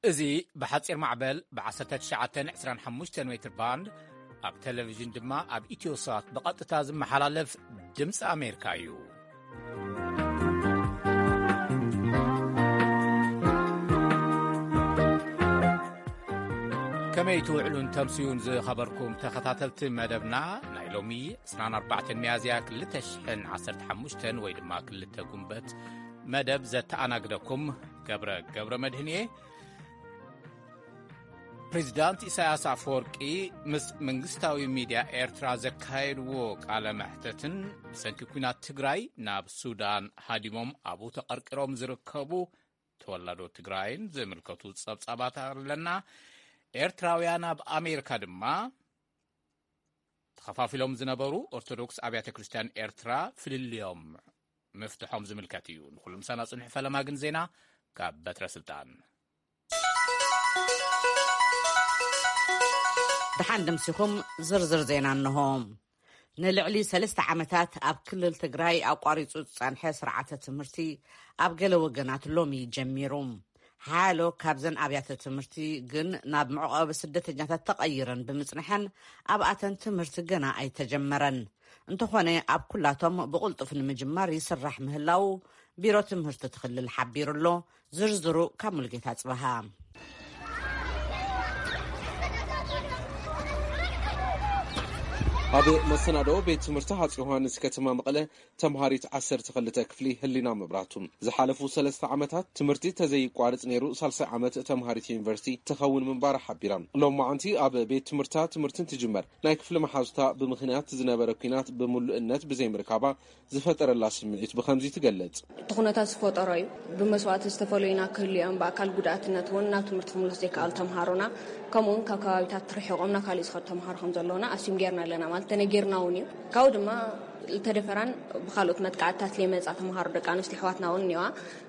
እዙي بحصير معبل ب1925 متر باند اب تلفزيون دما اب ኢትዮሳት بقطታ ዝመሓላለፍ ድምፂ ኣሜሪካ እዩ። ከመይ ትውዕሉን ተምስዩን ዝኸበርኩም ተኸታተልቲ መደብና ናይ ሎሚ 24 ሚያዝያ 2015 ወይ ድማ 2 ጉንበት መደብ ዘተኣናግደኩም ገብረ መድህንየ ፕሬዚዳንት ኢሳያስ አፈወርቂ ምስ መንግስታዊ ሚድያ ኤርትራ ዘካየድዎ ቃለ መሕተትን ብሰንኪ ኩናት ትግራይ ናብ ሱዳን ሃዲሞም ኣብኡ ተቐርቂሮም ዝርከቡ ተወላዶ ትግራይን ዝምልከቱ ጸብጻባት ኣለና። ኤርትራውያን ኣብ ኣሜሪካ ድማ ተኸፋፊሎም ዝነበሩ ኦርቶዶክስ ኣብያተ ክርስቲያን ኤርትራ ፍልልዮም መፍትሖም ዝምልከት እዩ። ንኹሎም ሰና ጽንሕ ፈለማ ግን ዜና ካብ በትረ ስልጣን ድሓን ድምሲኹም ዝርዝር ዜና እንሆም። ንልዕሊ 3 ዓመታት ኣብ ክልል ትግራይ ኣቋሪጹ ጸንሐ ስርዓተ ትምህርቲ ኣብ ገለ ወገናት ሎሚ ጀሚሩ። ሓያሎ ካብዘን ኣብያተ ትምህርቲ ግን ናብ መዕቆቢ ስደተኛታት ተቐይረን ብምጽንሐን ኣብኣተን ትምህርቲ ገና ኣይተጀመረን። እንተኾነ ኣብ ኩላቶም ብቕልጡፍ ንምጅማር ይስራሕ ምህላው ቢሮ ትምህርቲ ትኽልል ሓቢሩሎ። ዝርዝሩ ካብ ሙልጌታ ጽበሃ ኣብ መሰናዶ ቤት ትምህርቲ ሃፀይ ዮሃንስ ከተማ መቐለ ተምሃሪት 12 ክፍሊ ህሊና መብራቱ ዝሓለፉ 3 ዓመታት ትምህርቲ ተዘይቋርጽ ነይሩ። 30 ዓመት ተምሃሪት ዩኒቨርሲቲ ተኸውን ምንባር ሓቢራ ሎም ማዓንቲ ኣብ ቤት ትምህርትን ትጅመር ናይ ክፍሊ መሓዙታ ብምኽንያት ዝነበረ ኩናት ብምሉእነት ብዘይምርካባ ዝፈጠረላ ስምዒት ብከምዚ ትገለጽ። ተኹነታት ዝፈጠሮ እዩ ብመስዋዕቲ ዝተፈለዩና ክህልዮም በአካል ጉዳትነት እውን ናብ ትምህርቲ ምሉስ ዘይከኣል ተምሃሮና ከምኡውን ካብ ከባቢታት ትርሒቆምና ካሊእ ዝኸዱ ተምሃሮ ከም ዘለውና ኣስዩም ጌርና ኣለና ማለት ተነጊርና እውን እዩ። ካብኡ ድማ ተደፈራን ብካልኦት መጥቃዕትታት ለመጻ ተምሃሮ ደቂ ኣንስትዮ ኣሕዋትና እውን እኒዋ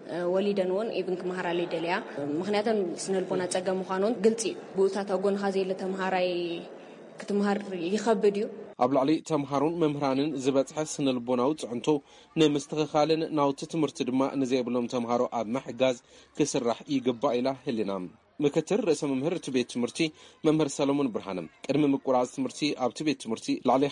ወሊደን እውን ኢብን ክመሃራ ለይደልያ ምክንያቱም ስነልቦና ፀገም ምዃኑን ግልፂ እዩ። ብኡታት ኣጎንኻ ዘየለ ተምሃራይ ክትምሃር ይኸብድ እዩ። ኣብ ላዕሊ ተምሃሮን መምህራንን ዝበፅሐ ስነልቦናዊ ጽዕንቶ ንምስትኽኻልን ናውቲ ትምህርቲ ድማ ንዘይብሎም ተምሃሮ ኣብ ምሕጋዝ ክስራሕ ይግባእ ኢላ ህሊና ምክትል ርእሰ መምህር እቲ ቤት ትምህርቲ መምህር ሰለሞን ብርሃንም ቅድሚ ምቁራጽ ትምህርቲ ኣብቲ ቤት ትምህርቲ ላዕሊ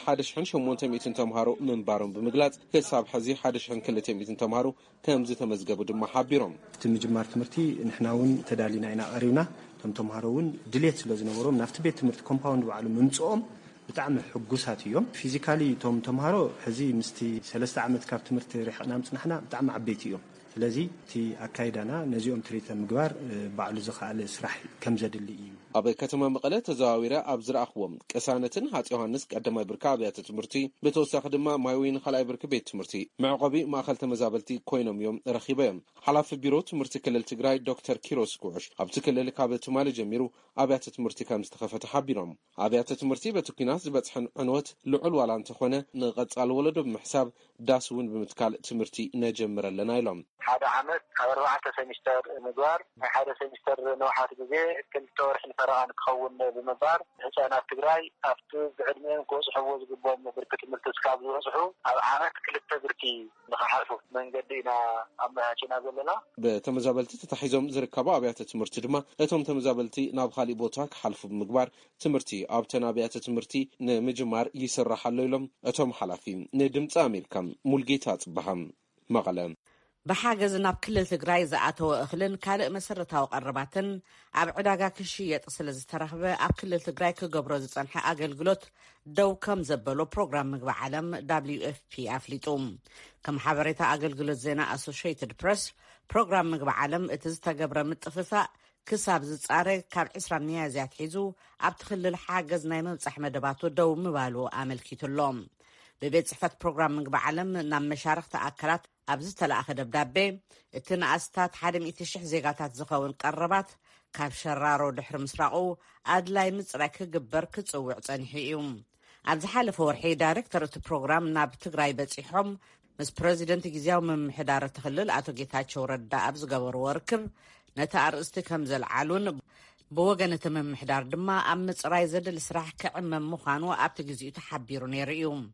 1800 ተምሃሮ ምንባሮም ብምግላጽ ክሳብ ሕዚ 1200 ተምሃሮ ከም ዝተመዝገቡ ድማ ሓቢሮም እቲ ምጅማር ትምህርቲ ንሕና እውን ተዳሊና ኢና ቀሪብና እቶም ተምሃሮ እውን ድሌት ስለ ዝነበሮም ናብቲ ቤት ትምህርቲ ኮምፓውንድ ባዕሉ ምምጽኦም ብጣዕሚ ሕጉሳት እዮም። ፊዚካሊ እቶም ተምሃሮ ሕዚ ምስቲ 3 ዓመት ካብ ትምህርቲ ሪሕቕና ምጽናሕና ብጣዕሚ ዓበይቲ እዮም። ስለዚ እቲ ኣካይዳና ነዚኦም ትሪተ ምግባር ባዕሉ ዝኽኣለ ስራሕ ከም ዘድሊ እዩ። ኣብ ከተማ መቐለ ተዘዋዊረ ኣብ ዝረኣኽዎም ቅሳነትን ሃፀይ ዮሃንስ ቀዳማይ ብርኪ ኣብያተ ትምህርቲ ብተወሳኺ ድማ ማይወይን ካልኣይ ብርኪ ቤት ትምህርቲ መዕቆቢ ማእኸል ተመዛበልቲ ኮይኖም እዮም ረኺበዮም። ሓላፊ ቢሮ ትምህርቲ ክልል ትግራይ ዶክተር ኪሮስ ጉዑሽ ኣብቲ ክልል ካብ ትማሊ ጀሚሩ ኣብያተ ትምህርቲ ከም ዝተኸፈተ ሓቢሮም ኣብያተ ትምህርቲ በቲ ኩናት ዝበፅሐን ዕንወት ልዑል ዋላ እንተኾነ ንቐጻሊ ወለዶ ብምሕሳብ ዳስ እውን ብምትካል ትምህርቲ ነጀምር ኣለና ኢሎም ሓደ ዓመት ኣብ 4 ሴሚስተር ምግባር ናይ ሓደ ሴሚስተር ነውሓት ግዜ 2 ወርሒ ፈረቓን ክኸውን ብምባር ህፃናት ትግራይ ኣብቲ ብዕድሜን ክወፅሕዎ ዝግቦም ብርኪ ትምህርቲ እስካብ ዝበፅሑ ኣብ ዓመት 2 ብርኪ ንኽሓልፉ መንገዲ ኢና ኣመቻችና ዘለና። ብተመዛበልቲ ተታሒዞም ዝርከቡ ኣብያተ ትምህርቲ ድማ እቶም ተመዛበልቲ ናብ ካሊእ ቦታ ክሓልፉ ብምግባር ትምህርቲ ኣብተን ኣብያተ ትምህርቲ ንምጅማር ይስራሕ ኣሎ ኢሎም እቶም ሓላፊ ንድምፂ ኣሜሪካ ሙልጌታ ጽበሃም መቐለ ብሓገዝ ናብ ክልል ትግራይ ዝኣተወ እኽልን ካልእ መሰረታዊ ቀረባትን ኣብ ዕዳጋ ክሽየጥ ስለ ዝተረኽበ ኣብ ክልል ትግራይ ክገብሮ ዝጸንሐ ኣገልግሎት ደው ከም ዘበሎ ፕሮግራም ምግቢ ዓለም WFP ኣፍሊጡ። ከም ሓበሬታ ኣገልግሎት ዜና ኣሶሺየትድ ፕሬስ ፕሮግራም ምግቢ ዓለም እቲ ዝተገብረ ምጥፍፋእ ክሳብ ዝጻረ ካብ 20 ሚያዝያ ሒዙ ኣብቲ ክልል ሓገዝ ናይ ምብጻሕ መደባቱ ደው ምባሉ ኣመልኪቱሎም። ብቤት ጽሕፈት ፕሮግራም ምግቢ ዓለም ናብ መሻርክቲ ኣካላት ኣብ ዝተለኣኸ ደብዳቤ እቲ ንኣስታት 100,000 ዜጋታት ዝኸውን ቀረባት ካብ ሸራሮ ድሕሪ ምስራቑ ኣድላይ ምጽራይ ክግበር ክጽውዕ ጸኒሑ እዩ። ኣብ ዝሓለፈ ወርሒ ዳይሬክተር እቲ ፕሮግራም ናብ ትግራይ በፂሖም ምስ ፕሬዚደንት ጊዜያዊ ምምሕዳር ትኽልል ኣቶ ጌታቸው ረዳ ኣብ ዝገበርዎ ርክብ ነቲ ኣርእስቲ ከም ዘልዓሉን ብወገን እቲ ምምሕዳር ድማ ኣብ ምጽራይ ዘድሊ ስራሕ ክዕመም ምዃኑ ኣብቲ ግዚኡ ተሓቢሩ ነይሩ እዩ።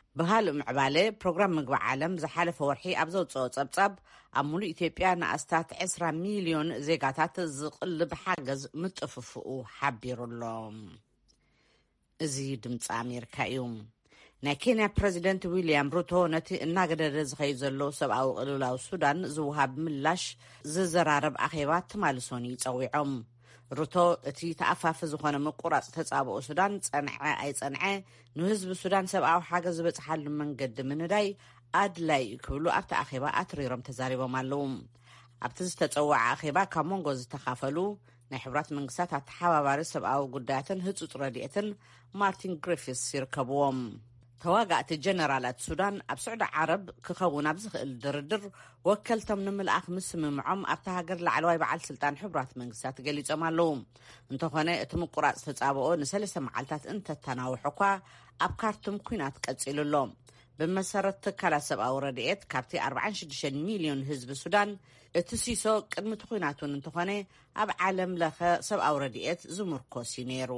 بهالو معبالة بروغرام مقبع عالم زحالف ورحي أبزو تصاب أمولو إثيوبيا نأستات 10 مليون زيغاتات زقل بحاجز متففقو حبيرو اللهم ازي دمت أمريكا يوم ናይ ኬንያ ፕሬዚደንት ዊልያም ሩቶ ነቲ እናገደደ ዝኸይድ ዘሎ ሰብኣዊ ቅልውላው ሱዳን ዝውሃብ ምላሽ ዝዘራረብ ኣኼባ ተማልሶን ይፀዊዖም ሩቶ እቲ ተኣፋፊ ዝኾነ ምቁራፅ ተጻብኦ ሱዳን ጸንዐ ኣይጸንዐ ንህዝቢ ሱዳን ሰብኣዊ ሓገዝ ዝበፅሓሉ መንገዲ ምንዳይ ኣድላይ ክብሉ ኣብቲ ኣኼባ ኣትሪሮም ተዛሪቦም ኣለዉ ኣብቲ ዝተፀውዐ ኣኼባ ካብ መንጎ ዝተኻፈሉ ናይ ሕብራት መንግስታት ኣተሓባባሪ ሰብኣዊ ጉዳያትን ህፁፅ ረድኤትን ማርቲን ግሪፊስ ይርከብዎም ተዋጋእቲ ጀነራላት ሱዳን ኣብ ስዑድ ዓረብ ክኸውን ኣብ ዝኽእል ድርድር ወከልቶም ንምልኣኽ ምስምምዖም ኣብታ ሃገር ላዕለዋይ በዓል ስልጣን ሕብራት መንግስታት ገሊፆም ኣለዉ እንተኾነ እቲ ምቁራፅ ተጻብኦ ን3 መዓልታት እንተተናውሑ እኳ ኣብ ካርቱም ኩናት ቀፂሉ ኣሎ ብመሰረት ትካላት ሰብኣዊ ረድኤት ካብቲ 46 ሚልዮን ህዝቢ ሱዳን እቲ ሲሶ ቅድሚ ኩናቱን እንተኾነ ኣብ ዓለም ለኸ ሰብኣዊ ረድኤት ዝምርኮስ እዩ ነይሩ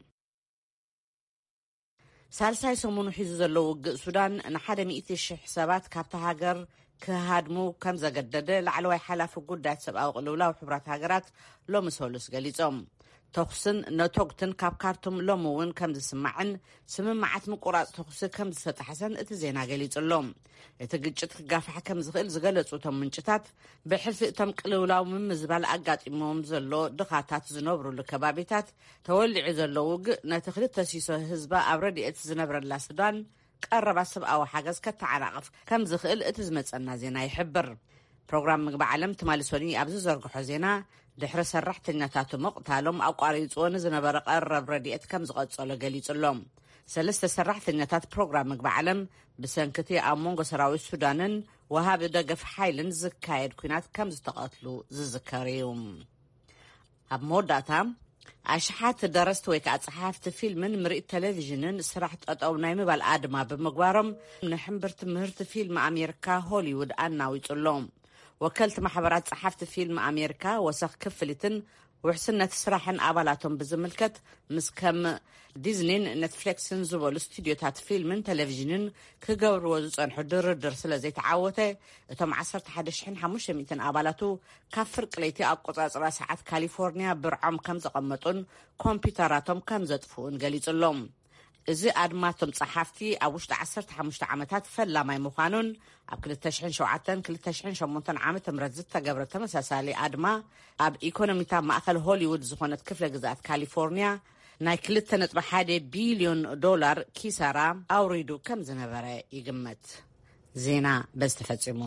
ሳልሳይ ሰሙኑ ሒዙ ዘሎ ውግእ ሱዳን ን100,000 ሰባት ካብቲ ሃገር ክሃድሙ ከም ዘገደደ ላዕለዋይ ሓላፊ ጉዳያት ሰብኣዊ ቅልውላው ሕብራት ሃገራት ሎሚ ሰሉስ ገሊፆም ተኹስን ነቶግትን ካብ ካርቱም ሎሚ እውን ከም ዝስማዕን ስምምዓት ምቁራፅ ተኹሲ ከም ዝተጣሕሰን እቲ ዜና ገሊጹሎም እቲ ግጭት ክጋፋሕ ከም ዝኽእል ዝገለጹቶም ምንጭታት ብሕልፊ እቶም ቅልውላው ምምዝባል ኣጋጢሞም ዘሎ ድኻታት ዝነብሩሉ ከባቢታት ተወሊዑ ዘሎ ውግእ ነቲ 2 ሲሶ ህዝባ ኣብ ረድኤት ዝነብረላ ሱዳን ቀረባ ሰብኣዊ ሓገዝ ከተዓናቕፍ ከም ዝኽእል እቲ ዝመፀና ዜና ይሕብር ፕሮግራም ምግቢ ዓለም ትማልሶኒ ኣብዚ ዘርግሖ ዜና ድሕሪ ሰራሕተኛታቱ መቕታሎም ኣቋሪፅዎ ንዝነበረ ቀረብ ረድኤት ከም ዝቐፀሎ ገሊጹሎም 3 ሰራሕተኛታት ፕሮግራም ምግቢ ዓለም ብሰንክቲ ኣብ መንጎ ሰራዊት ሱዳንን ወሃቢ ደገፍ ሓይልን ዝካየድ ኩናት ከም ዝተቐትሉ ዝዝከር እዩ ኣብ መወዳእታ ኣሽሓት ደረስቲ ወይ ከዓ ጸሓፍቲ ፊልምን ምርኢት ቴሌቪዥንን ስራሕ ጠጠው ናይ ምባል ኣድማ ብምግባሮም ንሕምብርቲ ምህርቲ ፊልም ኣሜሪካ ሆሊውድ ኣናዊጹሎም ወከልቲ ማሕበራት ጸሓፍቲ ፊልም ኣሜሪካ ወሰኽ ክፍሊትን ውሕስነት ስራሕን ኣባላቶም ብዝምልከት ምስ ከም ዲዝኒን ኔትፍሊክስን ዝበሉ ስቱድዮታት ፊልምን ቴሌቪዥንን ክገብርዎ ዝጸንሑ ድርድር ስለ ዘይተዓወተ እቶም 11,500 ኣባላቱ ካብ ፍርቂ ለይቲ ኣቆጻጽራ ሰዓት ካሊፎርኒያ ብርዖም ከም ዘቐመጡን ኮምፒውተራቶም ከም ዘጥፍኡን ገሊጹሎም እዚ ኣድማቶም ጸሓፍቲ ኣብ ውሽጢ 15 ዓመታት ፈላማይ ምዃኑን ኣብ 2007-2008 ዓመተ ምህረት ዝተገብረ ተመሳሳሊ ኣድማ ኣብ ኢኮኖሚታ ማእከል ሆሊውድ ዝኾነት ክፍለ ግዛት ካሊፎርኒያ ናይ 2.1 ቢልዮን ዶላር ኪሳራ ኣውሪዱ ከም ዝነበረ ይግመት ዜና በዝተፈጺሙ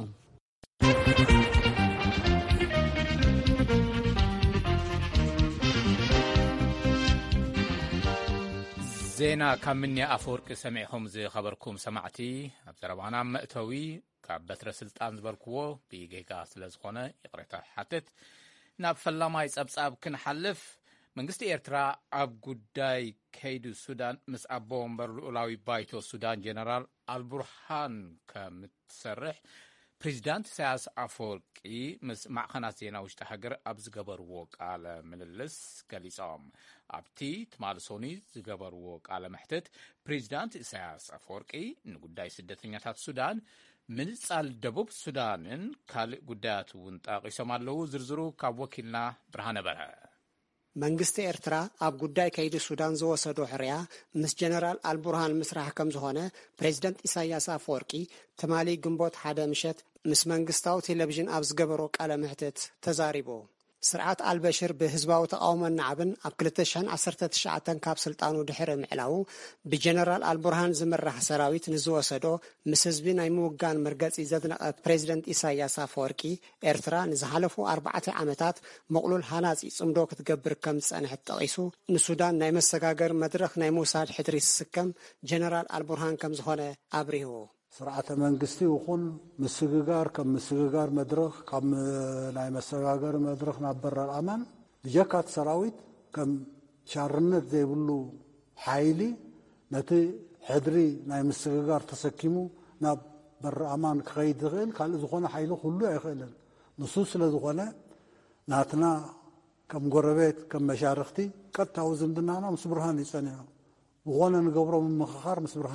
ዜና ካብ ምንያ ኣፈወርቂ ሰሚዕኹም ዝኸበርኩም ሰማዕቲ ኣብ ዘረባና መእተዊ ካብ በትረ ስልጣን ዝበልክዎ ብጌጋ ስለ ዝኾነ ይቕሬታ ሓትት ናብ ፈላማይ ጸብጻብ ክንሓልፍ መንግስቲ ኤርትራ ኣብ ጉዳይ ከይዲ ሱዳን ምስ ኣቦ ወንበር ልኡላዊ ባይቶ ሱዳን ጀነራል አልቡርሃን ከምትሰርሕ ፕሬዚዳንት ኢሳያስ ኣፈወርቂ ምስ ማዕኸናት ዜና ውሽጢ ሃገር ኣብ ዝገበርዎ ቃለ ምልልስ ገሊፆም ኣብቲ ትማልሶኒ ዝገበርዎ ቃለ መሕተት ፕሬዚዳንት ኢሳያስ ኣፈወርቂ ንጉዳይ ስደተኛታት ሱዳን ምንጻል ደቡብ ሱዳንን ካልእ ጉዳያት እውን ጠቂሶም ኣለዉ ዝርዝሩ ካብ ወኪልና ብርሃነ በርሀ መንግስቲ ኤርትራ ኣብ ጉዳይ ከይዲ ሱዳን ዝወሰዶ ሕርያ ምስ ጀነራል አልቡርሃን ምስራሕ ከም ዝኾነ ፕሬዚደንት ኢሳያስ ኣፈወርቂ ትማሊ ግንቦት 1 ምሸት ምስ መንግስታዊ ቴሌቪዥን ኣብ ዝገበሮ ቃለ ምሕተት ተዛሪቦ ስርዓት አልበሽር ብህዝባዊ ተቃውሞ ናዕብን ኣብ 2019 ካብ ስልጣኑ ድሕሪ ምዕላው ብጀነራል አልቡርሃን ዝምራሕ ሰራዊት ንዝወሰዶ ምስ ህዝቢ ናይ ምውጋን መርገጺ ዘድነቐ ፕሬዚደንት ኢሳያስ ኣፈወርቂ ኤርትራ ንዝሓለፉ 4 ዓመታት መቕሉል ሃናጺ ጽምዶ ክትገብር ከም ዝጸንሐት ጠቒሱ ንሱዳን ናይ መሰጋገር መድረኽ ናይ ምውሳድ ሕድሪ ዝስከም ጀነራል አልቡርሃን ከም ዝኾነ ኣብሪሁ ስርዓተ መንግስቲ ይኹን ምስግጋር ከም ምስግጋር መድረኽ ከም ናይ መሰጋገር መድረኽ ናብ በረር ኣማን ብጀካት ሰራዊት ከም ሻርነት ዘይብሉ ሓይሊ ነቲ ሕድሪ ናይ ምስግጋር ተሰኪሙ ናብ በረር ኣማን ክኸይድ ዝኽእል ካልእ ዝኾነ ሓይሊ ኩሉ ኣይኽእልን ንሱ ስለ ዝኾነ ናትና ከም ጎረቤት ከም መሻርክቲ ቀጥታዊ ዝምድናና ምስ ብርሃን ይጸንዑ ዝኾነ ንገብሮ ምምኽኻር ምስ ብርሃን እዩ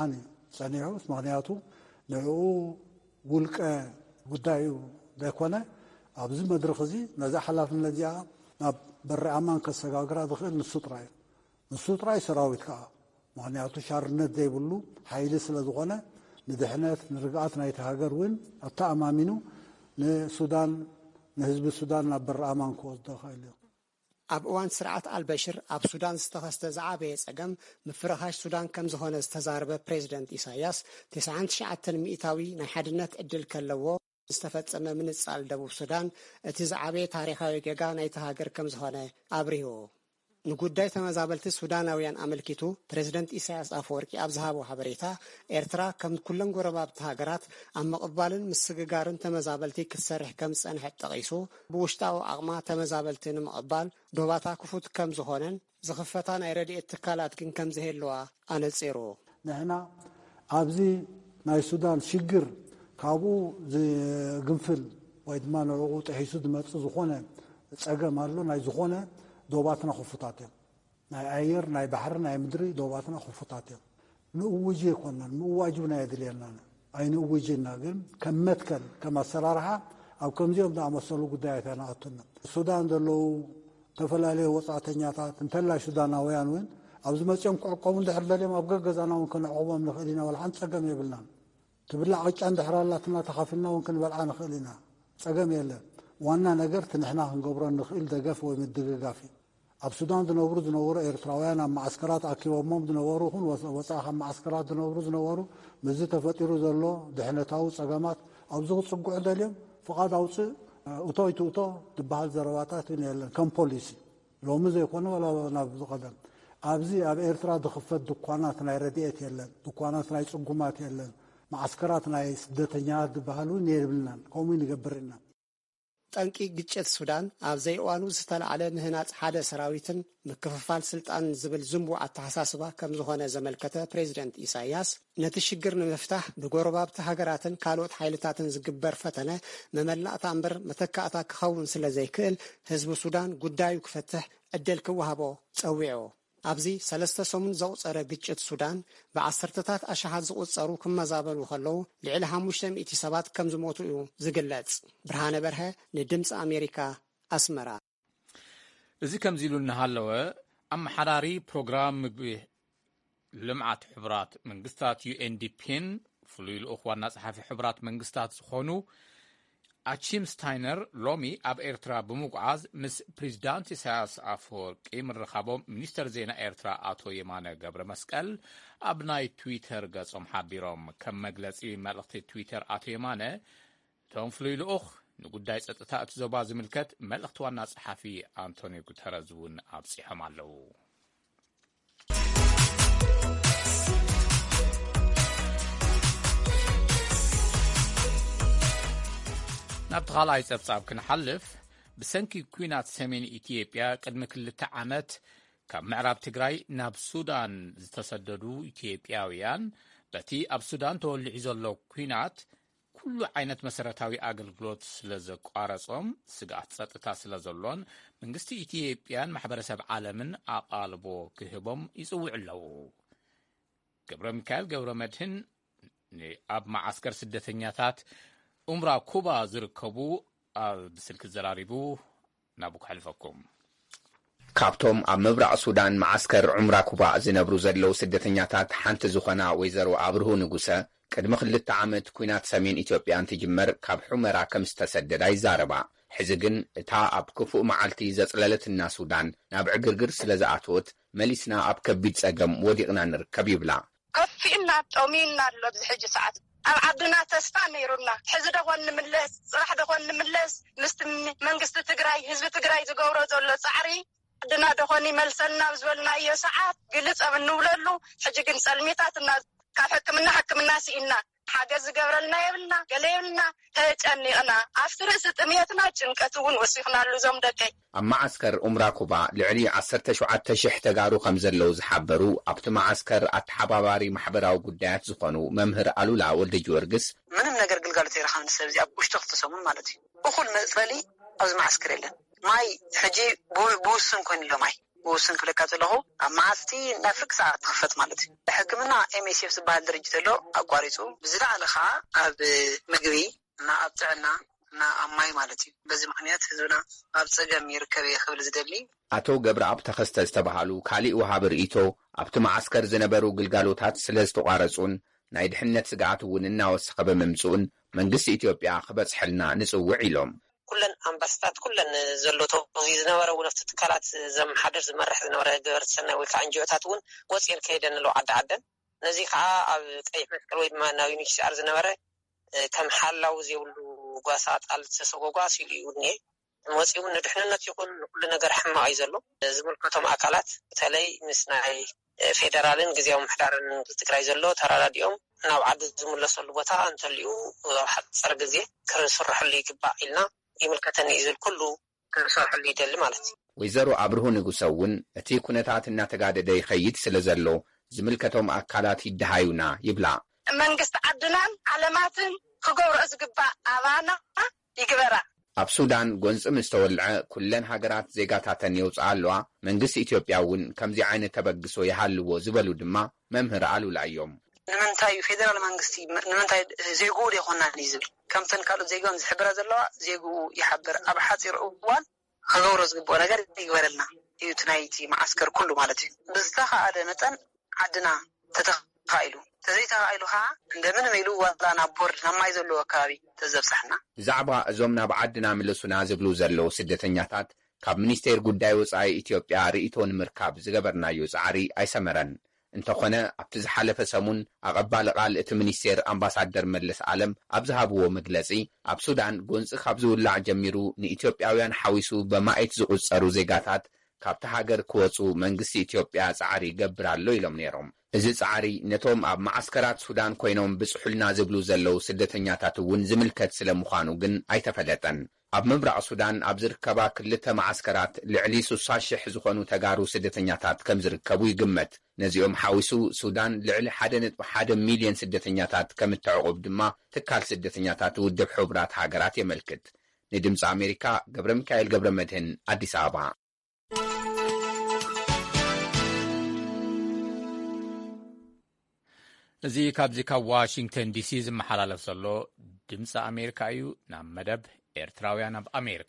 صنيعه مغنياته نعو ولك قدايو داكونا أبز مدرخزي نزع حلاف النجاة بر أمان كسجاجرا دخل السطراي سراويت كا مغنياته شارنا دي بلو حيل سلذقنا ندحنات نرجعتنا يتهاجر وين التأمامينو للسودان نهزب السودان نبر أمان كوز داخل ኣብ እዋን ስርዓት አልበሽር ኣብ ሱዳን ዝተኸስተ ዝዓበየ ፀገም ምፍረኻሽ ሱዳን ከም ዝኾነ ዝተዛረበ ፕሬዚደንት ኢሳያስ 99 ሚእታዊ ናይ ሓድነት ዕድል ከለዎ ዝተፈጸመ ምንጻል ደቡብ ሱዳን እቲ ዝዓበየ ታሪኻዊ ጌጋ ናይቲ ሃገር ከም ዝኾነ ኣብሪሁ ንጉዳይ ተመዛበልቲ ሱዳናውያን ኣመልኪቱ ፕሬዚደንት ኢሳያስ አፈወርቂ ኣብ ዝሃቦ ሓበሬታ ኤርትራ ከም ኩለን ጎረባብቲ ሃገራት ኣብ ምቕባልን ምስግጋርን ተመዛበልቲ ክትሰርሕ ከም ዝጸንሐት ጠቒሱ ብውሽጣዊ ኣቕማ ተመዛበልቲ ንምቕባል ዶባታ ክፉት ከም ዝኾነን ዝኽፈታ ናይ ረድኤት ትካላት ግን ከም ዝህልዋ ኣነጺሩ ንሕና ኣብዚ ናይ ሱዳን ሽግር ካብኡ ዝግንፍል ወይ ድማ ንዕቑ ጥሒሱ ዝመጽእ ዝኾነ ፀገም ኣሎ ናይ ዝኾነ دوباتنا خفوتاتهم ناي اير ناي بحر ناي مدري دوباتنا خفوتاتهم نوجي كنا نواجبنا يدلينا اي نوجينا ግን ከመትከል ከማሰራራha او ከምዚኦም ዳመሰሉ ጉዳያትና አጥና ሱዳን ደለው ተፈላለዩ ወጣተኛታት እንተላ ሱዳናውያን ወን ኣብዚ መጽኦም ቆቆሙ እንደሕርደለም ኣብ ገገዛናውን ከነዕቆም ንኽእሊና ወልሓን ፀገም የብልናን ትብላ ቅጫ እንደሕራላትና ተኻፍልና ወን ክንበልዓ ንኽእሊና ፀገም የለን ዋና ነገር ትንሕና ክንገብሮ ንኽእል ደገፍ ወይ ምድግጋፍ ኣብ ሱዳን ዝነብሩ ኤርትራውያን ኣብ ማዕስከራት ኣኪቦሞም ዝነበሩኹን ወፃኢ ካብ ማዕስከራት ዝነበሩ ምዝ ተፈጢሩ ዘሎ ድሕነታዊ ፀገማት ኣብዚ ክፅጉዑ ደልዮም ፍቓድ ኣውፅእ እቶ ዝበሃል ዘረባታት የለን ከም ፖሊሲ ሎሚ ዘይኮነ ወላ ናብ ዝቐደም ኣብዚ ኣብ ኤርትራ ዝኽፈት ድኳናት ናይ ረድኤት የለን ድኳናት ናይ ፅጉማት የለን ማዕስከራት ናይ ስደተኛታት ዝበሃሉ የብልናን ከምኡ ንገብርና ጠንቂ ግጭት ሱዳን ኣብ ዘይዋኑ ዝተለዓለ ምህናጽ ሓደ ሰራዊትን ምክፍፋል ስልጣን ዝብል ዝምቡዕ ኣተሓሳስባ ከም ዝኾነ ዘመልከተ ፕሬዚደንት ኢሳያስ ነቲ ሽግር ንምፍታሕ ብጎረባብቲ ሃገራትን ካልኦት ሓይልታትን ዝግበር ፈተነ መመላእታ እምበር መተካእታ ክኸውን ስለ ዘይክእል ህዝቢ ሱዳን ጉዳዩ ክፈትሕ ዕድል ክወሃቦ ፀዊዑ ኣብዚ 3 ሰሙን ዘቑፀረ ግጭት ሱዳን ብዓሰርተታት ኣሽሓት ዝቑፀሩ ክመዛበሉ ከለዉ ልዕሊ 500 ሰባት ከም ዝሞቱ እዩ ዝግለጽ ብርሃነ በርሀ ንድምፂ ኣሜሪካ ኣስመራ እዚ ከምዚ ኢሉ እናሃለወ ኣመሓዳሪ ፕሮግራም ምግቢ ልምዓት ሕቡራት መንግስታት ዩኤንዲፒን ፍሉይ ልኡኽ ዋና ጸሓፊ ሕቡራት መንግስታት ዝኾኑ አቺም ስታይነር ሎሚ ኣብ ኤርትራ ብምጓዓዝ ምስ ፕሬዚዳንት ኢሳያስ አፈወርቂ ምርኻቦም ሚኒስተር ዜና ኤርትራ አቶ የማነ ገብረ መስቀል ኣብ ናይ ትዊተር ገጾም ሓቢሮም ከም መግለጺ መልእኽቲ ትዊተር አቶ የማነ እቶም ፍሉይ ልኡኽ ንጉዳይ ጸጥታ እቲ ዞባ ዝምልከት መልእኽቲ ዋና ጸሓፊ አንቶኒዮ ጉተረዝ እውን ኣብፂሖም ኣለዉ ናብቲ ካልኣይ ጸብጻብ ክንሓልፍ ብሰንኪ ኩናት ሰሜን ኢትዮጵያ ቅድሚ 2 ዓመት ካብ ምዕራብ ትግራይ ናብ ሱዳን ዝተሰደዱ ኢትዮጵያውያን በቲ ኣብ ሱዳን ተወሊዑ ዘሎ ኩናት ኩሉ ዓይነት መሰረታዊ ኣገልግሎት ስለ ዘቋረጾም ስጋኣት ጸጥታ ስለ ዘሎን መንግስቲ ኢትዮጵያን ማሕበረሰብ ዓለምን ኣቓልቦ ክህቦም ይጽውዑ ኣለዉ ገብረ ሚካኤል ገብረ መድህን ኣብ ማዓስከር ስደተኛታት ኡምራ ኩባ ዝርከቡ ኣብ ስልክ ዘራሪቡ ናብኡ ክሕልፈኩም ካብቶም ኣብ ምብራቕ ሱዳን ማዓስከር ዑምራ ኩባ ዝነብሩ ዘለዉ ስደተኛታት ሓንቲ ዝኾና ወይዘሮ ኣብርሁ ንጉሰ ቅድሚ 2 ዓመት ኩናት ሰሜን ኢትዮጵያ እንትጅመር ካብ ሑመራ ከም ዝተሰደዳ ይዛረባ ሕዚ ግን እታ ኣብ ክፉእ መዓልቲ ዘጽለለትና ሱዳን ናብ ዕግርግር ስለ ዝኣትወት መሊስና ኣብ ከቢድ ጸገም ወዲቕና ንርከብ ይብላ ከፊእና ጠሚና ኣሎ ብዝሕጂ ሰዓት ኣብ ዓድና ተስፋ ነይሩና ሕዚ ደኾን ንምለስ ጽራሕ ደኾን ንምለስ ምስቲ መንግስቲ ትግራይ ህዝቢ ትግራይ ዝገብሮ ዘሎ ጻዕሪ ዓድና ደኾን ይመልሰና ዝበልናዮ ሰዓት ግልጽ እንብለሉ ሕጂ ግን ጸልሚታትና ካብ ሕክምና ሲኢና ሓገዝ ዝገብረልና የብልና ገለ የብልና ተጨኒቕና ኣብቲ ርእሲ ጥምየትና ጭንቀት እውን ወሲኽናሉ ዞም ደቀይ ኣብ ማዓስከር ኡምራ ኩባ ልዕሊ 17,000 ተጋሩ ከም ዘለዉ ዝሓበሩ ኣብቲ ማዓስከር ኣተሓባባሪ ማሕበራዊ ጉዳያት ዝኾኑ መምህር ኣሉላ ወልደ ጊዮርግስ ምንም ነገር ግልጋሎት ይረኻብን ሰብ እዚ ኣብ ውሽጢ ክተሰሙን ማለት እዩ እኹል መፅለሊ ኣብዚ ማዓስከር የለን ማይ ሕጂ ብውሱን ኮይኑሎ ማይ وسن كلك له معستي نفك ساعة تخفت مالتي حكمنا MSF سبعة درجة له أقاريته بزرع لخاء أب مجري نا أبتعنا نا أماي مالتي بزي مخنيات هذونا أبتجا ميركب يخبل زدلي أتو جبر أبتخست استبحالو كالي وهابر إيتو أبت معسكر زنبرو قلقالوتات سلست قارصون نايد حنة سقعتو وننا وسخب ممسون من قصة إثيوبيا خبز حلنا نسوعي لهم كلن أمبستات كلن زلوتو زنبرا ونفت تكالات زم حدر زمرح زنبرا دورت سنة وكعنجوتاتون وصير كيدن لو عدن نزيق أي مسكر ويد ما ناوي نكسر زنبرا كم حلاو زيولو قاسات على تسوق قاسي ليوني موسيون ندحنا يكون كل نجار حما عايزله زملكتهم أكلات تلاقي نسناي فيدرالين جزيهم محتارن تكراي زلو ترى راديوم ناو عدد زملاء صلوبتها أنت اليوم وحد صار جزيه كرسر اللي كبا إلنا يملكتني إذا كله كرسر اللي دل مالتي ويزارو عبره نجسون أتي كنتات الناتجاد داي خيط سلزلو زملكتهم أكلات يدهايونا يبلع من قصد عدنا علامات خجور أزقبا أمانة يكبرها ኣብ ሱዳን ጎንፂ ምስ ተወልዐ ኩለን ሃገራት ዜጋታተን የውፅኣለዋ መንግስቲ ኢትዮጵያውን ከምዚ ዓይነት ተበግሶ ይሃልዎ ዝበሉ ድማ መምህር ኣሉላ እዮም ንምንታይ ፌደራል መንግስቲ ንምንታይ ዜጉ ይኾናል ይዝብል ከምተን ካልኦት ዜጋውን ዝሕብራ ዘለዋ ዜጉ ይሓብር ኣብ ሓፂር እዋን ከገብሮ ዝግብኦ ነገር ይግበረልና እዩ እቲ ናይቲ ማዓስከር ኩሉ ማለት እዩ ብዝተኸኣለ መጠን ዓድና ተተኻኢሉ ተዘይተኻኢሉ ከዓ እንደምንም ኢሉ ዋላ ናብ ቦርድ ናማይ ዘለዎ ከባቢ ተዘብሳሕና ብዛዕባ እዞም ናብ ዓድና ምልሱና ዝብሉ ዘለዉ ስደተኛታት ካብ ሚኒስቴር ጉዳይ ወፃኢ ኢትዮጵያ ርእቶ ንምርካብ ዝገበርናዮ ፃዕሪ ኣይሰመረን እንተኾነ ኣብቲ ዝሓለፈ ሰሙን ኣቐባሊ ቃል እቲ ሚኒስቴር ኣምባሳደር መለስ ዓለም ኣብ ዝሃብዎ መግለፂ ኣብ ሱዳን ጎንፂ ካብ ዝውላዕ ጀሚሩ ንኢትዮጵያውያን ሓዊሱ በማኤት ዝቁፀሩ ዜጋታት ካብቲ ሃገር ክወፁ መንግስቲ ኢትዮጵያ ፃዕሪ ይገብር ኣሎ ኢሎም ነይሮም እዚ ፃዕሪ ነቶም ኣብ ማዓስከራት ሱዳን ኮይኖም ብፅሑልና ዝብሉ ዘለዉ ስደተኛታት እውን ዝምልከት ስለ ምዃኑ ግን ኣይተፈለጠን ኣብ ምብራቕ ሱዳን ኣብ ዝርከባ ክልተ ማዓስከራት ልዕሊ 60,000 ዝኾኑ ተጋሩ ስደተኛታት ከም ዝርከቡ ይግመት ነዚኦም ሓዊሱ ሱዳን ልዕሊ 1.1 ሚልዮን ስደተኛታት ከም እተዕቁብ ድማ ትካል ስደተኛታት ውድብ ሕቡራት ሃገራት የመልክት ንድምፂ ኣሜሪካ ገብረ ሚካኤል ገብረ መድህን ኣዲስ ኣበባ እዚ ካብዚ ካብ ዋሽንግተን ዲሲ ዝመሓላለፍ ዘሎ ድምፂ ኣሜሪካ እዩ ናብ መደብ ኤርትራውያን ኣብ ኣሜሪካ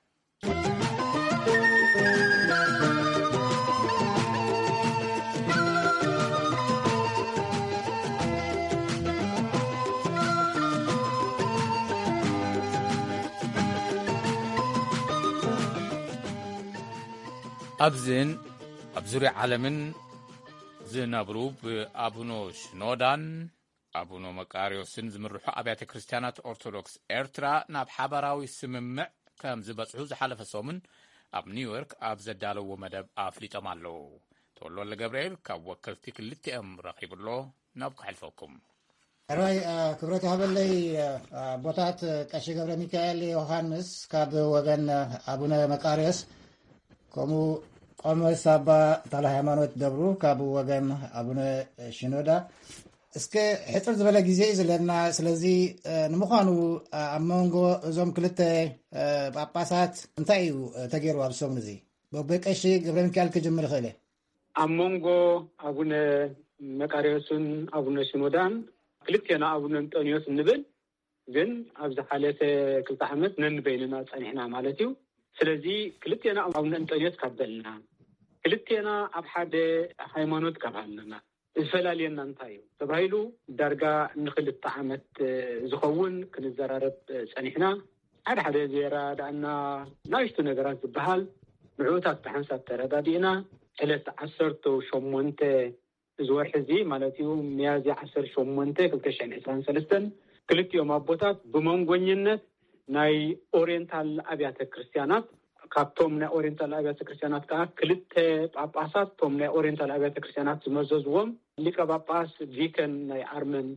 ኣብዝን ኣብ ዙርያ ዓለምን ዝነብሩ ብኣቡኖ ሽኖዳን ኣቡኖ መቃርዮስን ዝምርሑ ኣብያተ ክርስቲያናት ኦርቶዶክስ ኤርትራ ናብ ሓበራዊ ስምምዕ ከም ዝበፅሑ ዝሓለፈ ሰሙን ኣብ ኒውዮርክ ኣብ ዘዳለዎ መደብ ኣፍሊጦም ኣለዉ ተወልወለ ገብርኤል ካብ ወከልቲ ክልቲኦም ረኺብሎ ናብ ክሕልፈኩም ኣርዋይ ክብረት ሃበለይ ቦታት ቀሺ ገብረ ሚካኤል ዮሃንስ ካብ ወገን ኣቡነ መቃርዮስ ከምኡ ቆሞስ አባ ታላ ሃይማኖት ደብሩ ካብ ወገን ኣቡነ ሽኖዳ እስከ ሕፅር ዝበለ ግዜ ዘለና ስለዚ ንምዃኑ ኣብ መንጎ እዞም ክልተ ጳጳሳት እንታይ እዩ ተገይሩ ኣብ ሰሙን እዚ በቀሺ ገብረ ሚካኤል ክጅምር ይኽእል ኣብ መንጎ ኣቡነ መቃርዮስን ኣቡነ ሽኖዳን ክልቴና ኣቡነ አንጦኒዮስ እንብል ግን ኣብ ዝሓለፈ 2 ዓመት ነንበይንና ፀኒሕና ማለት እዩ ስለዚ ክልቴና ኣቡነ አንጦኒዮስ ካበልና ክልቴና ኣብ ሓደ ሃይማኖት ካብሃልና ዝፈላለየና እንታይ እዩ ተባሂሉ ዳርጋ ንክልተ ዓመት ዝኸውን ክንዘራረብ ፀኒሕና ሓደ ዘራዳእና ናይሽቱ ነገራት ዝበሃል ንዑታት ብሓንሳብ ተረዳዲእና ዕለት 18 ዝወርሒ እዚ ማለት እዩ ሚያዝያ 18 2023 ክልቲኦም ኣቦታት ብመንጎኝነት ናይ ኦሪየንታል ኣብያተ ክርስቲያናት ካብቶም ናይ ኦሪየንታል ኣብያተ ክርስቲያናት ከዓ ክልተ ጳጳሳት ቶም ናይ ኦሪየንታል ኣብያተ ክርስቲያናት ዝመዘዝዎም ሊቀ ጳጳስ ቪከን ናይ ኣርመን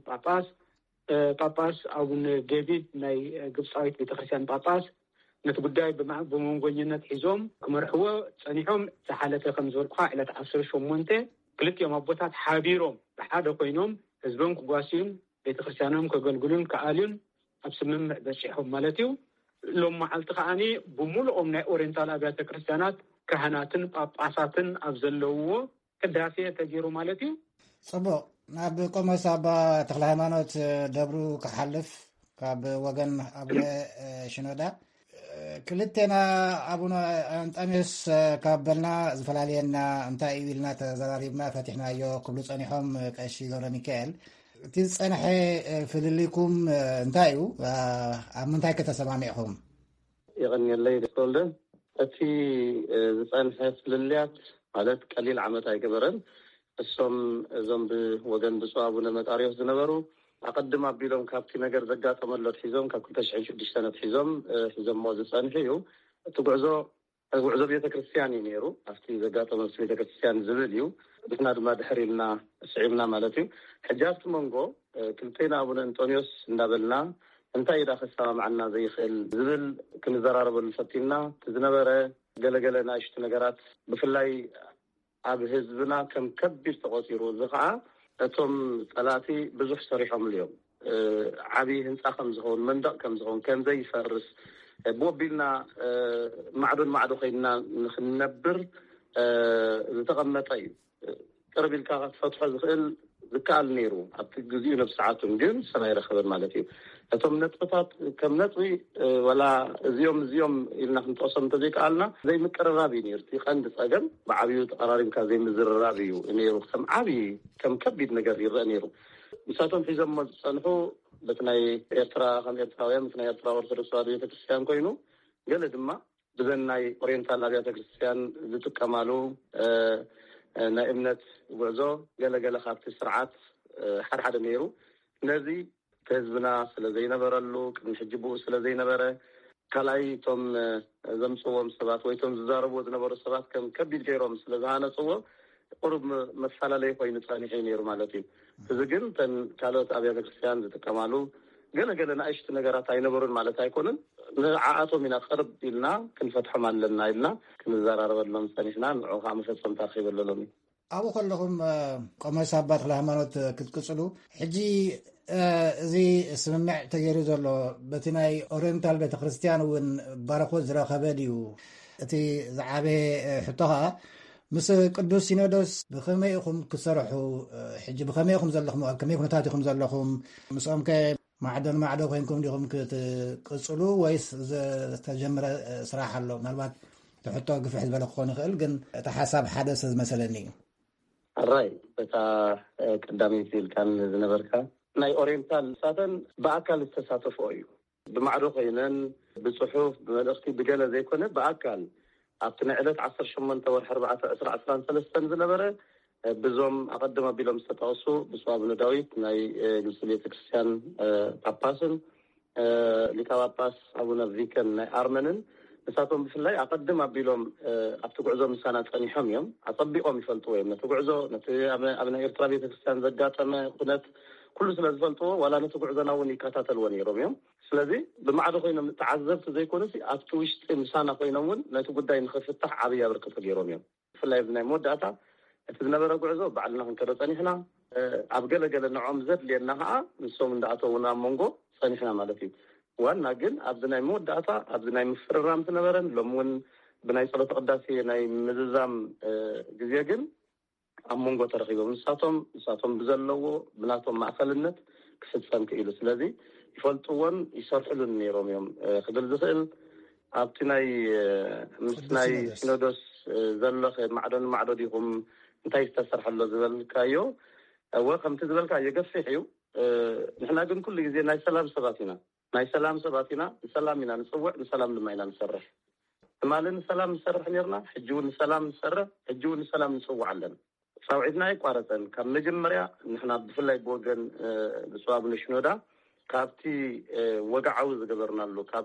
ጳጳስ ኣቡነ ዴቪድ ናይ ግብፃዊት ቤተክርስቲያን ጳጳስ ነቲ ጉዳይ ብመንጎኝነት ሒዞም ክመርሕዎ ፀኒሖም ዝሓለፈ ከም ዝበልኩ ዕለት 18 ክልቲኦም ኣቦታት ሓቢሮም ብሓደ ኮይኖም ህዝቦም ክጓስዩን ቤተክርስቲያኖም ከገልግሉን ከኣልዩን ኣብ ስምምዕ በፂሖም ማለት እዩ ሎም መዓልቲ ከዓኒ ብሙሉኦም ናይ ኦሪየንታል ኣብያተ ክርስቲያናት ካህናትን ጳጳሳትን ኣብ ዘለውዎ ቅዳሴ ተገይሩ ማለት እዩ። ጽቡቅ ናብ ቆሞስ ኣባ ተክለ ሃይማኖት ደብሩ ክሓልፍ ካብ ወገን ኣቡነ ሽኖዳ ክልቴና ኣቡነ አንጣኒዮስ ካብ በልና ዝፈላለየና እንታይ እዩ ኢልና ተዘራሪብና ፈቲሕናዮ ክብሉ ፀኒሖም ቀሺ ገብረ ሚካኤል እቲ ዝፀንሐ ፍልልይኩም እንታይ እዩ ኣብ ምንታይ ከተሰማሚዕኹም? ይቕኒለይ ደወልደ እቲ ዝፀንሐ ፍልልያት ማለት ቀሊል ዓመት ኣይገበረን እሶም እዞም ብወገን ብፁዕ ኣቡነ መቃርዮስ ዝነበሩ ኣቀድም ኣቢሎም ካብቲ ነገር ዘጋጠመሎ ሒዞም ካብ 2006 ሒዞም ዝፀንሑ እዩ። እቲ ጉዕዞ ቤተክርስትያን እዩ ነይሩ ኣብቲ ዘጋጠመ ቤተክርስትያን ዝብል እዩ። ንሕና ድማ ድሕር ኢልና ስዒብና ማለት እዩ። ሕጂ ኣብቲ መንጎ ክልቴና ኣቡነ አንጦኒዮስ እንዳበልና እንታይ ኢዳ ክሰማምዓና ዘይኽእል ዝብል ክንዘራረበሉ ፈቲና ዝነበረ ገለገለ ናእሽቱ ነገራት ብፍላይ ኣብ ህዝብና ከም ከቢድ ተቆፂሩ እዚ ከዓ እቶም ጠላቲ ብዙሕ ሰሪሖም እዮም። ዓብይ ህንፃ ከም ዝኸውን መንደቅ ከም ዝኸውን ከም ዘይፈርስ ቦቢልና ማዕዶን ማዕዶ ኮይና ንክንነብር ዝተቐመጠ እዩ። ቅርብ ኢልካ ክትፈትሖ ዝኽእል ዝከኣል ነይሩ ኣብቲ ግዜኡ ነብሰዓቱን ግን ሰብ ኣይረኸበን ማለት እዩ። እቶም ነጥብታት ከም ነጥቢ ወላ እዚኦም ኢልና ክንጠቅሶም እንተዘይከኣልና ዘይምቅርራብ እዩ ነይሩ። እቲ ቀንዲ ፀገም ብዓብዩ ተቀራሪብካ ዘይምዝርራብ እዩ ነይሩ። ከም ከቢድ ነገር ይረአ ነይሩ። ንሳቶም ሒዞሞ ዝፀንሑ በቲ ናይ ኤርትራ ከም ኤርትራውያን በቲ ናይ ኤርትራ ኦርቶዶክስ ተዋህዶ ቤተክርስትያን ኮይኑ ገለ ድማ ብዘን ናይ ኦሪየንታል ኣብያተ ክርስትያን ዝጥቀማሉ ናይ እምነት ጉዕዞ ገለገለ ካብቲ ስርዓት ሓደሓደ ነይሩ። ነዚ ህዝብና ስለዘይነበረሉ ቅድሚ ሕጂ ብኡ ስለዘይነበረ ካልኣይ እቶም ዘምፅዎም ሰባት ወይ እቶም ዝዛረብዎ ዝነበሩ ሰባት ከም ከቢድ ገይሮም ስለዝሃነፅዎ ቁሩብ መፈላለዩ ኮይኑ ፀኒሑ ነይሩ ማለት እዩ። እዚ ግን ተን ካልኦት ኣብያተ ክርስትያን ዝጥቀማሉ ገለገለ ንእሽቲ ነገራት ኣይነበሩን ማለት ኣይኮኑን። ንዓኣቶም ኢና ቅርብ ኢልና ክንፈትሖም ኣለና ኢልና ክንዘራረበሎም ፀኒሕና ንዑ ከዓ መፈፀምታ ረኺበለሎም እዩ። ኣብኡ ከለኹም ቆሞስ ኣባ ተክለ ሃይማኖት ክትቅፅሉ ሕጂ እዚ ስምምዕ ተገይሩ ዘሎ በቲ ናይ ኦሪየንታል ቤተክርስትያን እውን ባረኮት ዝረኸበ ድዩ? እቲ ዝዓበየ ሕቶ ከዓ ምስ ቅዱስ ሲኖዶስ ብኸመይ ኢኹም ክሰርሑ ሕጂ ብኸመይ ኢኹም ዘለኹም ኣብ ከመይ ኩነታት ኢኹም ዘለኹም ምስኦም ከ ማዕዶን ማዕዶ ኮይንኩም ዲኹም ክትቅፅሉ ወይስ ዝተጀመረ ስራሕ ኣሎ? ምናልባት ትሕቶ ግፍሕ ዝበለ ክኾን ይኽእል ግን እቲ ሓሳብ ሓደ ሰብ ዝመሰለኒ እዩ። ኣራይ እታ ቀዳሚት ኢልካን ዝነበርካ ናይ ኦሪየንታል ሳተን ብኣካል ዝተሳተፍኦ እዩ። ብማዕዶ ኮይነን ብፅሑፍ ብመልእኽቲ ብገለ ዘይኮነ ብኣካል ኣብቲ ናይ ዕለት 18 ወርሒ 4/2013 ዝነበረ ብዞም ኣቀድም ኣቢሎም ዝተጠቕሱ ብፁዕ ኣቡነ ዳዊት ናይ ግብፂ ቤተክርስትያን ጳጳስን ሊቀ ጳጳስ ኣቡነ ቪከን ናይ ኣርመንን ንሳቶም ብፍላይ ኣቀድም ኣቢሎም ኣብቲ ጉዕዞ ምሳና ፀኒሖም እዮም። ኣፀቢቆም ይፈልጥዎ እዮም ነቲ ጉዕዞ ነቲ ኣብ ናይ ኤርትራ ቤተክርስትያን ዘጋጠመ ኩነት ኩሉ ስለ ዝፈልጥዎ ዋላ ነቲ ጉዕዞና እውን ይከታተልዎ ነይሮም እዮም። ስለዚ ብማዕዶ ኮይኖም ተዓዘብቲ ዘይኮኑ ኣብቲ ውሽጢ ምሳና ኮይኖም እውን ነቲ ጉዳይ ንክፍታሕ ዓብይ ኣበርክቶ ገይሮም እዮም። ብፍላይ ብናይ መወዳእታ እቲ ዝነበረ ጉዕዞ ባዕልና ክንከዶ ፀኒሕና ኣብ ገለገለ ንዖም ዘድልየና ከዓ ንሶም እንዳኣተውና ኣብ መንጎ ፀኒሕና ማለት እዩ። ዋና ግን ኣብዚ ናይ መወዳእታ ኣብዚ ናይ ምፍርራም ዝነበረን ሎም እውን ብናይ ፀሎተ ቅዳሴ ናይ ምዝዛም ግዜ ግን ኣብ መንጎ ተረኺቦም ንሳቶም ብዘለዎ ብናቶም ማእከልነት ክፍፀም ክኢሉ ስለዚ ይፈልጥዎን ይሰርሕሉን ነይሮም እዮም ክብል ዝኽእል። ኣብቲ ናይ ምስ ናይ ሲኖዶስ ዘሎ ማዕዶን ማዕዶ ዲኹም እንታይ ዝተሰርሐሎ ዝበልካዮ ከምቲ ዝበልካ የገፊሕ እዩ። ንሕና ግን ኩሉ ግዜ ናይ ሰላም ሰባት ኢና ንሰላም ኢና ንፅውዕ ንሰላም ድማ ኢና ንሰርሕ ትማሊ ንሰላም ንሰርሕ ነርና ሕጂ እውን ንሰላም ንሰርሕ ሕጂ እውን ንሰላም ንፅውዕ ኣለና። ፃውዒትና ኣይቋረፀን። ካብ መጀመርያ ንሕና ብፍላይ ብወገን ብፁዕ ኣቡነ ሽኖዳ ካብቲ ወግዓዊ ዝገበርናሉ ካብ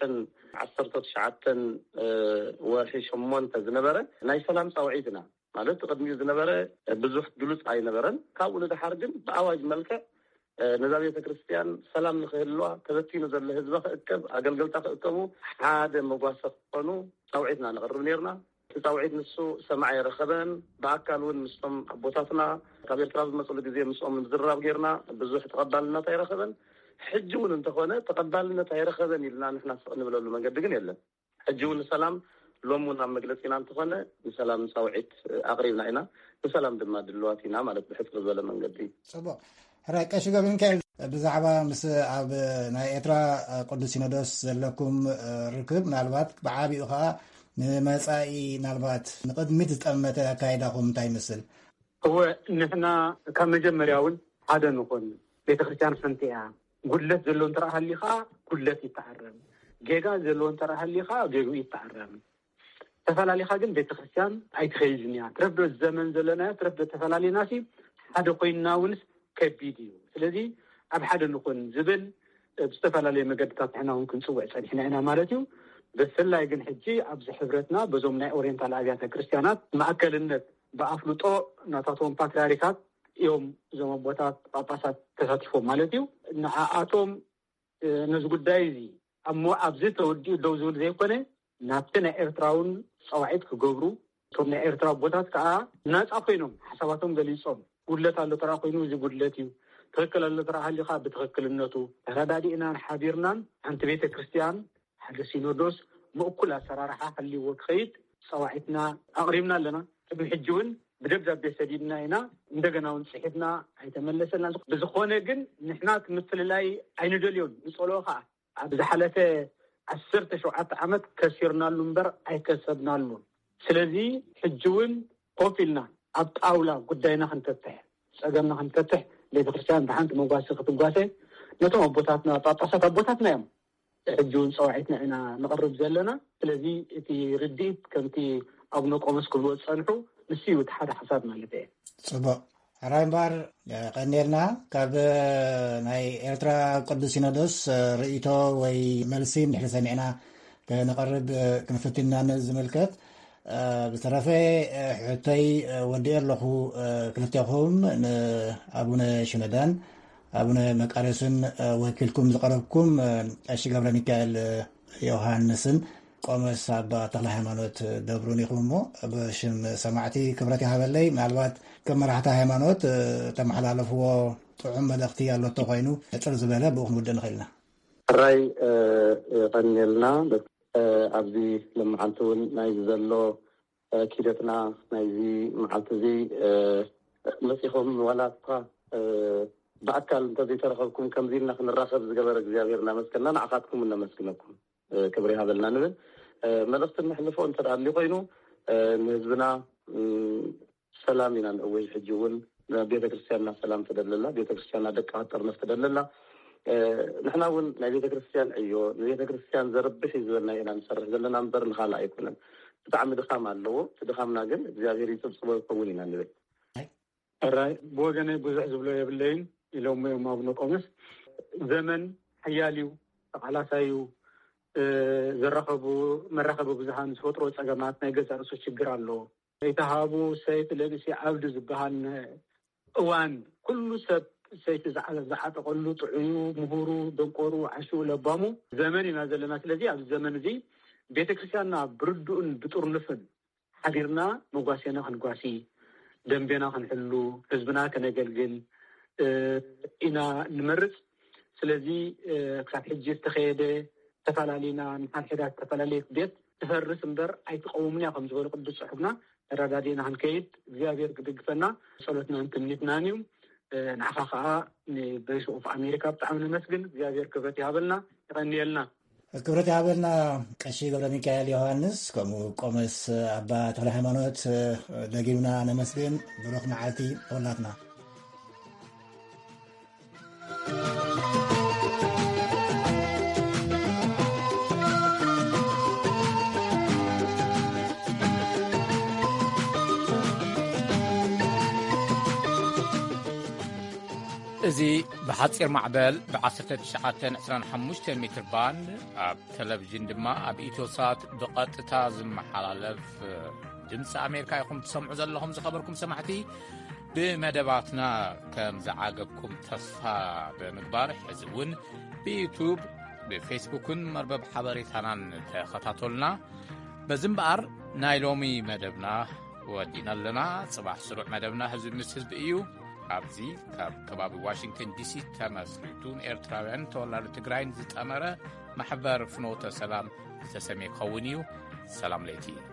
2019 ወርሒ 8 ዝነበረ ናይ ሰላም ፃውዒት ኢና ማለት ቅድሚኡ ዝነበረ ብዙሕ ግሉፅ ኣይነበረን። ካብኡ ንድሓር ግን ብኣዋጅ መልክዕ ነዛ ቤተ ክርስትያን ሰላም ንክህልዋ ተበቲኑ ዘሎ ህዝባ ክእከብ ኣገልገልታ ክእከቡ ሓደ መጓሰ ክኾኑ ፃውዒትና ንቕርብ ነርና። እቲ ፃውዒት ንሱ ሰማዕ ኣይረኸበን። ብኣካል እውን ምስቶም ኣቦታትና ካብ ኤርትራ ዝመፅሉ ግዜ ምስኦም ዝራብ ጌርና ብዙሕ ተቐባልነት ኣይረኸበን። ሕጂ እውን እንተኾነ ተቐባልነት ኣይረኸበን ኢልና ንሕና ስቕ ንብለሉ መንገዲ ግን የለን። ሕጂ እውን ሰላም ሎሙን ኣብ መግለፂና እንትኾነ ብሰላም ሳውዒት ኣቕሪብና ኢና ብሰላም ድማ ድልዋት ኢና ማለት ብሕፅር ዝበለ መንገዲ ጽቡቅ ሕራይ ቀሺ ገብረ ሚካኤል ብዛዕባ ምስ ኣብ ናይ ኤርትራ ቅዱስ ሲኖዶስ ዘለኩም ርክብ ምናልባት ብዓቢኡ ከዓ ንመጻኢ ናልባት ንቅድሚት ዝጠመተ ኣካይዳኹም እንታይ ይመስል? هو نحن كمجمريا እውን ሓደ ንኾን ቤተክርስትያን ሓንቲ እያ ጉድለት ዘሎ እንተራሃሊኻ ጉድለት ይተዓረም ጌጋ ዘሎ እንተራሃሊኻ ጌጉ ይተዓረም ተፈላሊኻ ግን ቤተክርስትያን ኣይትኸይድን እያ ትረፍዶ ዘመን ዘለና ትረፍዶ ተፈላሊናሲ ሓደ ኮይና ውንስ ከቢድ እዩ ስለዚ ኣብ ሓደ ንኾን ዝብል ብዝተፈላለየ መገድታት ንሕና እውን ክንፅውዕ ፀኒሕና ኢና ማለት እዩ ብፍላይ ግን ሕጂ ኣብዚ ሕብረትና በዞም ናይ ኦሪየንታል ኣብያተ ክርስቲያናት ማእከልነት በኣፍልጦ ናታቶም ፓትርያርካት እዮም እዞም ኣቦታት ጳጳሳት ተሳቲፎም ማለት እዩ ንዓኣቶም ነዚ ጉዳይ እዚ ኣብዚ ተወዲኡ ደው ዝብል ዘይኮነ ናብቲ ናይ ኤርትራውን ፀዋዒት ክገብሩ እቶም ናይ ኤርትራ ኣቦታት ከዓ ናፃ ኮይኖም ሓሳባቶም ገሊፆም ጉድለት ኣሎ ተራ ኮይኑ እዚ ጉድለት እዩ ትክክል ኣሎ ተራ ሃሊኻ ብትክክልነቱ ተረዳዲእናን ሓቢርናን ሓንቲ ቤተ ክርስቲያን ሓደ ሲኖዶስ ምእኩል ኣሰራርሓ ሃሊዎ ክኸይድ ፀዋዒትና ኣቕሪብና ኣለና ቅድሚ ሕጂ እውን ብደብዳቤ ሰዲድና ኢና እንደገና እውን ፅሒፍና ኣይተመለሰና ብዝኾነ ግን ንሕና ምፍልላይ ኣይንደልዮን ንፀልኦ ከዓ ኣብ ዝሓለፈ 17 ዓመት ከሲርናሉ እምበር ኣይከሰብናሉ ስለዚ ሕጂ እውን ኮፍ ኢልና ኣብ ጣውላ ጉዳይና ክንተትሕ ፀገምና ክንተትሕ ቤተክርስትያን ብሓንቲ መጓሲ ክትጓሰ ነቶም ኣቦታትና ጳጳሳት ኣቦታትና እዮም ሕጂ እውን ፀዋዒትና ኢና ንቐርብ ዘለና ስለዚ እቲ ርድኢት ከምቲ ኣቡነ ቆሞስ ክብልዎ ፀንሑ ንሱ እዩ እቲ ሓደ ሓሳብ ማለት እየ ፅቡቅ ሕራይ እምበር ቀኒልና ካብ ናይ ኤርትራ ቅዱስ ሲኖዶስ ርእቶ ወይ መልሲ ንድሕሪ ሰሚዕና ንቐርብ ክንፍትና ዝምልከት ብተረፈ ሕቶይ ወዲኡ ኣለኹ ክልቴኹም ንኣቡነ ሽኖዳን ኣቡነ መቃርዮስን ወኪልኩም ዝቐረብኩም ቀሺ ገብረ ሚካኤል ዮሃንስን ቆሞስ ኣባ ተክለ ሃይማኖት ደብሩን ኢኹም እሞ ብሽም ሰማዕቲ ክብረት ይሃበለይ ምናልባት ከም መራሕቲ ሃይማኖት ተመሓላለፍዎ ጥዑም መልእኽቲ ኣለቶ ኮይኑ ዕፅር ዝበለ ብኡ ክንውድእ ንኽእልና ሕራይ ቀኒልና ኣብዚ ልመዓልቲ እውን ናይዚ ዘሎ ኪደትና ናይዚ መዓልቲ እዚ መፂኹም ዋላ እኳ ብኣካል እንተዘይተረኸብኩም ከምዚ ኢልና ክንራኸብ ዝገበረ እግዚኣብሔር እናመስገንና ንዓኻትኩም እናመስግነኩም ክብሪ ሃበልና ንብል መልእኽቲ ንሕልፎ እንተዳልዩ ኮይኑ ንህዝብና ሰላም ኢና ንእወይ ሕጂ እውን ቤተክርስትያንና ሰላም ተደለላ ቤተክርስትያንና ደቂ ጠርነፍ ተደለላ ንሕና እውን ናይ ቤተክርስትያን ዕዮ ንቤተክርስትያን ዘረብሕ ዝበልና ኢና ንሰርሕ ዘለና እምበር ንኻልእ ኣይኮነን ብጣዕሚ ድኻም ኣለዎ እቲ ድኻምና ግን እግዚኣብሔር ይፅብፅቦ ይኸውን ኢና ንብል ሕራይ ብወገነይ ብዙሕ ዝብሎ የብለይን ኢሎም እዮም ኣቡነ ቆሞስ ዘመን ሓያል እዩ ተቃላሳይ እዩ ዘረኸቡ መራኸቢ ብዙሓን ዝፈጥሮ ፀገማት ናይ ገዛ ርእሱ ችግር ኣለዎ ይተሃቡ ሰይት ለብሲ ዓብዲ ዝበሃል እዋን ኩሉ ሰብ ሰይቲ ዝዓጠቐሉ ጥዑዩ ምሁሩ ደንቆሩ ዓሽኡ ለባሙ ዘመን ኢና ዘለና ስለዚ ኣብዚ ዘመን እዚ ቤተክርስትያንና ብርዱእን ብጡርንፍን ሓቢርና መጓሴና ክንጓሲ ደንቤና ክንሕሉ ህዝብና ከነገልግል ኢና ንመርፅ ስለዚ ክሳብ ሕጂ ዝተኸየደ ተፈላለዩና ንሓንሕዳት ተፈላለየ ቤት ትፈርስ እምበር ኣይትቀውሙን እያ ከም ዝበሉ ቅዱስ ፅሑፍና ተረዳዲእና ክንከይድ እግዚኣብሔር ክድግፈና ፀሎትና እንትምኒትናን እዩ ንዓኻ ከዓ ንበይስ ኦፍ ኣሜሪካ ብጣዕሚ ንመስግን እግዚኣብሔር ክብረት ይሃበልና ይቐኒየልና ክብረት ይሃበልና ቀሺ ገብረ ሚካኤል ዮሃንስ ከምኡ ቆሞስ ኣባ ተክለ ሃይማኖት ደጊምና ነመስግን ብሩኽ መዓልቲ ኩላትና እዚ ብሓፂር ማዕበል ብ1925 ሜትር ባንድ ኣብ ቴሌቭዥን ድማ ኣብ ኢትዮሳት ብቐጥታ ዝመሓላለፍ ድምፂ ኣሜሪካ ኢኹም ትሰምዑ ዘለኹም ዝኸበርኩም ሰማዕቲ ብመደባትና ከም ዝዓገብኩም ተስፋ ብምግባር ሕዚ እውን ብዩቱብ ብፌስቡክን መርበብ ሓበሬታናን ተኸታተሉና በዚ እምበኣር ናይ ሎሚ መደብና ወዲና ኣለና ፅባሕ ስሩዕ መደብና ህዝቢ ምስ ህዝቢ እዩ ኣብዚ ካብ ከባቢ ዋሽንግተን ዲሲ ተመስሪቱን ኤርትራውያን ተወላዲ ትግራይን ዝጠመረ ማሕበር ፍኖተ ሰላም ዝተሰመየ ክኸውን እዩ ሰላም ለይቲ